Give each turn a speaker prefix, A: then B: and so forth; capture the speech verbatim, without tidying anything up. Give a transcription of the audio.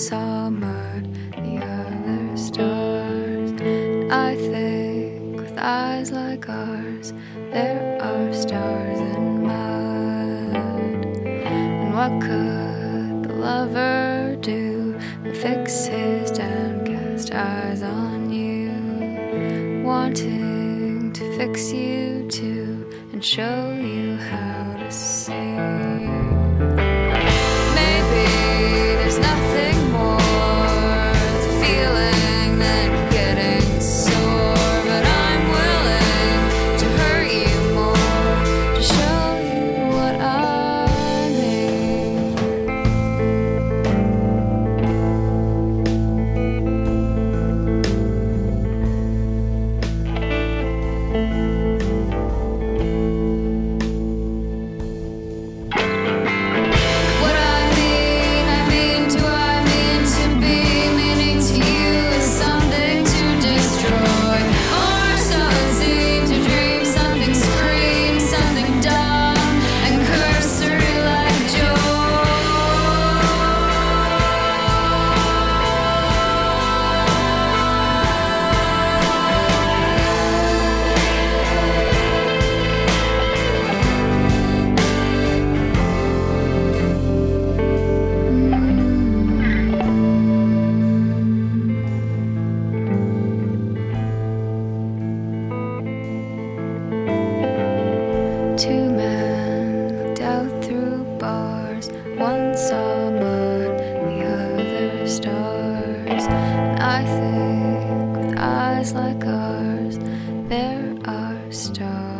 A: saw mud, the other stars. I think with eyes like ours, there are stars in mud. And what could the lover do but fix his downcast eyes on you, wanting to fix you too and show you how to see? Maybe there's nothing more the feeling than getting sore, but I'm willing to hurt you more to show you what I Two men looked out through bars. One saw mud, the other stars. And I think with eyes like ours, there are stars.